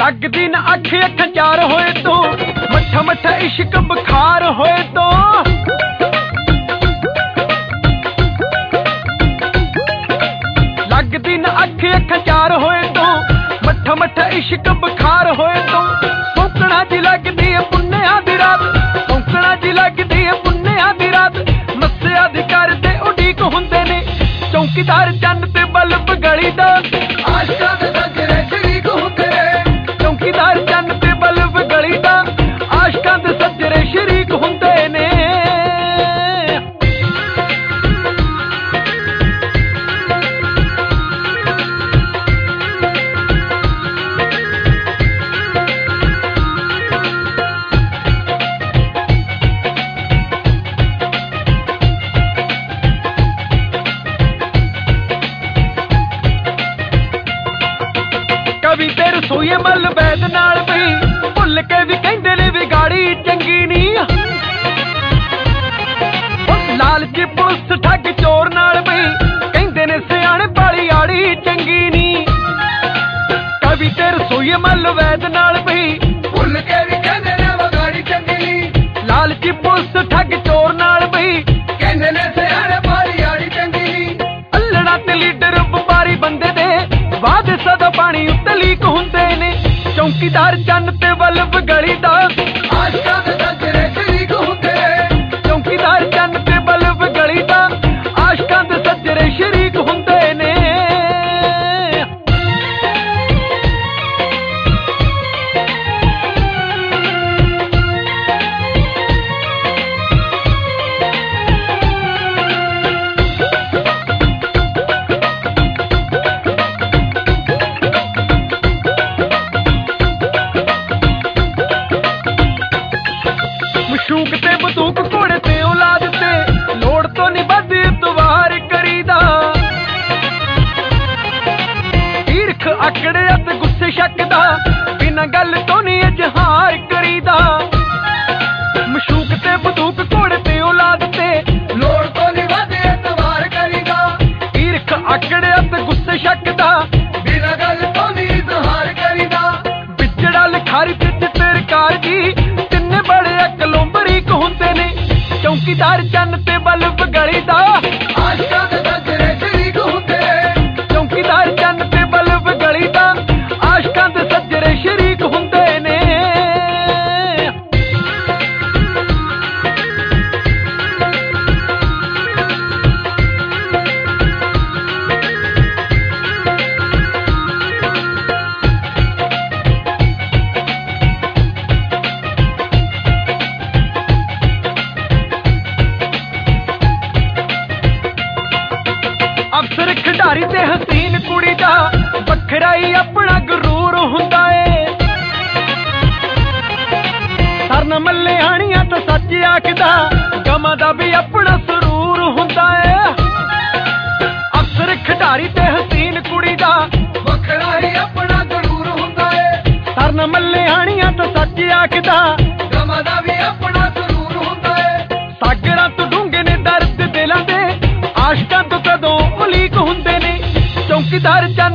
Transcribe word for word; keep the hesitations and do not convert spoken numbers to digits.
लगदी न अख अख चार होए तो मठा मठा इश्क बुखार होए तो लगदी न अख अख चार होए तो मठा मठा इश्क बुखार होए तो सौकना जी लगदी है पुन्निया दी रात सौकना जी लगदी है पुन्निया दी रात मस्सिया दी करदे उडीक हुंदे ने चौकीदार चन्न ते बल्ब गली दा आशिकां दे सजरे शरीक हुंदे ने चौकीदार चन्न ते बल्ब गली दा आशिकां दे सजरे शरीक हुंदे ने कभी ते रसोईए मल वैद नाल पई भुल के भी कहंदे ने भी गाड़ी चंगी नहीं लालची पुलिस ठग चोर नाल पई कहंदे ने सियाणे पाली आड़ी चंगी नहीं कभी ते रसोईए मल वैद नाल पई भुल के भी कहंदे ने वो गाड़ी चंगी नहीं लालची पुलिस ठग चोर नाल पई कहंदे ने सियाणे पाली आड़ी चंगी नहीं अल्लड़ा ते लीडर व्यापारी बंदे दे वाद सदा पानी उत्ते लीक हुंदे ने चौकीदार चन्न ते बल्ब गली दा आशिकां दे सजरे शरीक हुंदे चौकीदार चन्न ते बल्ब गली दा आशिकां दे सजरे शरीक हुंदे ने मशूक ते बंदूक घोड़े ते औलाद ते लोड़ तो नहीं बद इतवार करीदा ईरख अकड़े ते गुस्से शक दा बिना गल तो नहीं इजहार करीदा मशूक ते बंदूक घोड़े ते औलाद ते लोड़ तो नहीं बद इतवार करीदा ईरख अकड़े ते गुस्से शक दा बिना गल तो नहीं इजहार करीदा बिचड़ा लिखारी ते चित्रकार जी तिन्ने बड़े अकलों बरीक हुंदे ने चौकीदार चन्न ते बल्ब गली दा आशिकां दे सजरे शरीक हुंदे चौकीदार चन्न ते बल्ब गली दा आशिकां दे सजरे शरीक हुंदे ने अफसर खिडारी ते हसीन कुड़ी दा बखरा ही अपना गरूर हुंदा है सरन मल्ले आनिया तो सच आखदा गमा दा भी अपना सुरूर हुंदा है अफसर खिडारी ते हसीन कुड़ी दा बखरा ही अपना गरूर हुंदा है सरन मल्ले आनिया तो सच आखदा गमा दा भी अपना सुरूर हुंदा है सागरां तो डूंगे ने दर्द दिलां दे आशिकां तो कदों उलीक हुंदे ने चौकीदार चन्न